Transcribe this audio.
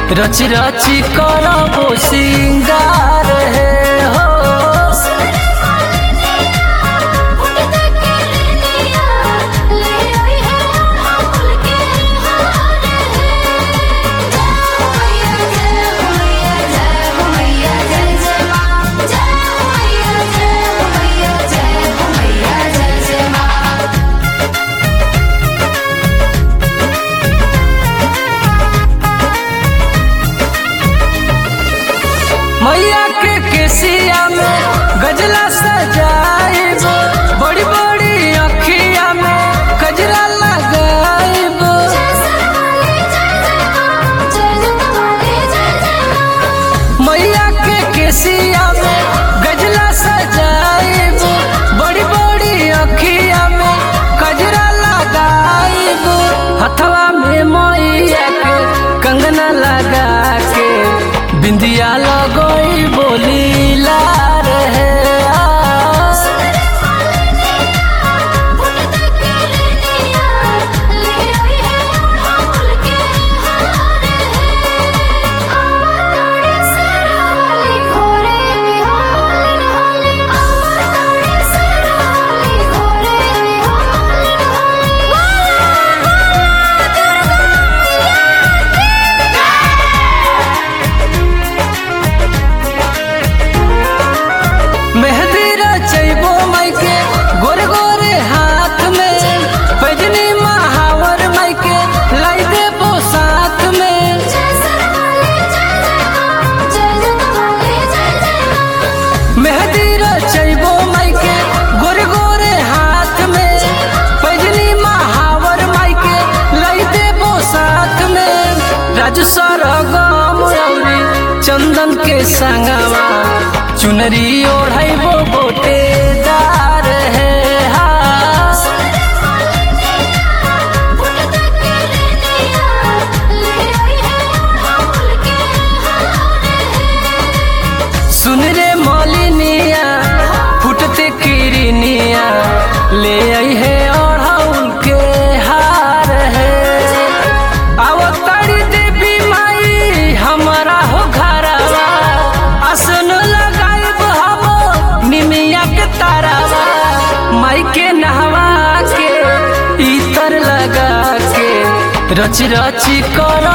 रच रची करबो सिंगार है हो। मैया के केसिया में गजला सजाइब, बड़ी बड़ी अखिया में गजरा लगाइब। मैया के केसिया में गजला सजाइब, बड़ी बड़ी अखिया में गजरा लगाइब। हथवा में मैया के कंगना लगा के बिंदिया लगोई बोली लार है। मेहंदी रचैबो माई के गोरे गोरे हाथ में, पैजनी महावर माई के लाई देबो साथ में। मेहंदी रचैबो माई के गोरे गोरे हाथ में, पैजनी महावर माई के लाई देबो साथ में। राजू सरगम औरी चंदन के संगवा चुनरी ओढ़ाइबो गोटेदार है। सुन रे मौलिनिया फुटते किरनिया, ले आई है ओढ़ाउल के हार है। अवतारी देवी माई हमारा हो घरवा, आसन लगाइब हम निमिया के तारावा। माई के नहवा के इतर लगा के रच रची कर